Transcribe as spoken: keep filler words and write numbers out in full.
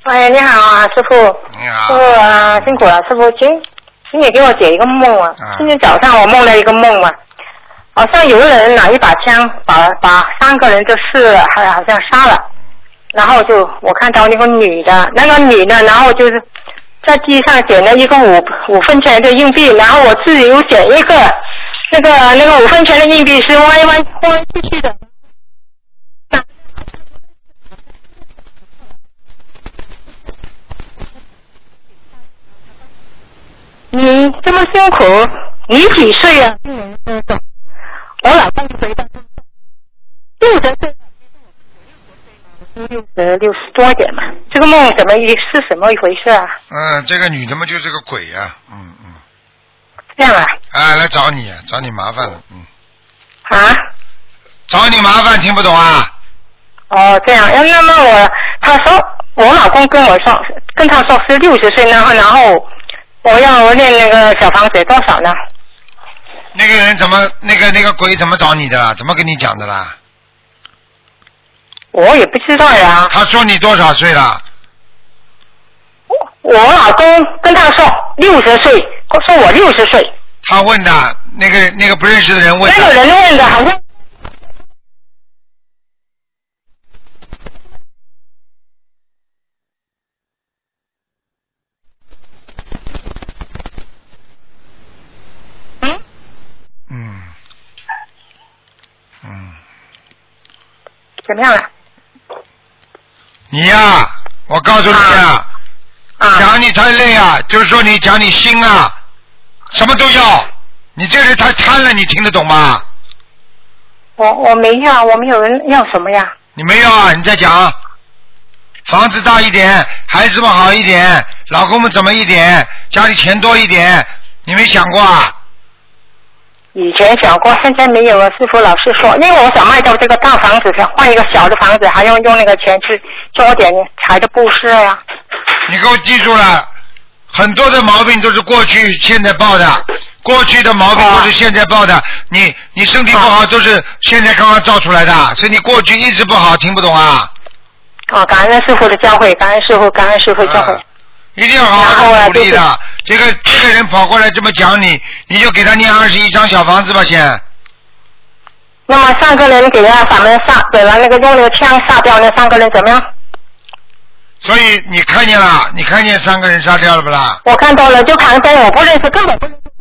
哎，你好啊，师傅。 你好。 师傅啊，辛苦了，师傅，请请你给我解一个梦啊。啊今天早上我梦了一个梦啊，好像有人拿一把枪把把三个人就刺了，还好像杀了。然后就我看到那个女的，那个女的，然后就是在地上捡了一个五五分钱的硬币，然后我自己又捡一个，那个那个五分钱的硬币是歪歪歪出去的。你这么辛苦，你几岁啊？嗯嗯嗯。我老公回答六十岁。六十六十多点嘛，这个梦怎么一是什么一回事啊？ 嗯，这个女的嘛就是个鬼呀、啊，嗯嗯。 这样啊？ 哎，来找你，找你麻烦了，嗯。 啊？ 找你麻烦，听不懂啊？ 哦，这样，那么我他说我老公跟我说，跟他说是六十岁，然后然后我要念那个小房子多少呢？ 那个人怎么那个那个鬼怎么找你的啦？怎么跟你讲的啦？ 我也不知道呀。 他说你多少岁了？ 我老公跟他说六十岁，说我六十岁。 他问的，那个那个不认识的人问的。 那个人问的好像。嗯。 嗯。嗯。 怎么样了？ 你呀、啊，我告诉你啊， 啊讲你太累啊，就是说你讲你心啊，什么都要，你这人太贪了，你听得懂吗？ 我我没要，我没有人要什么呀？ 你没有啊？你再讲，房子大一点，孩子们好一点，老公们怎么一点，家里钱多一点，你没想过啊？ 以前想过，现在没有了。师傅老是说，因为我想卖掉这个大房子，想换一个小的房子，还要用那个钱去做点财的布施呀。 你给我记住了，很多的毛病都是过去现在报的，过去的毛病都是现在报的。你你身体不好都是现在刚刚造出来的，所以你过去一直不好，听不懂啊？ 哦，感恩师傅的教诲，感恩师傅，感恩师傅教诲。 啊一定要好好努力的。这个这个人跑过来这么讲你，你就给他念二十一张小房子吧，先。 那么三个人给他法门杀，给了那个用那个枪杀掉那三个人怎么样？ 所以你看见了，你看见三个人杀掉了不啦？ 我看到了，就看到我不认识，根本不认识。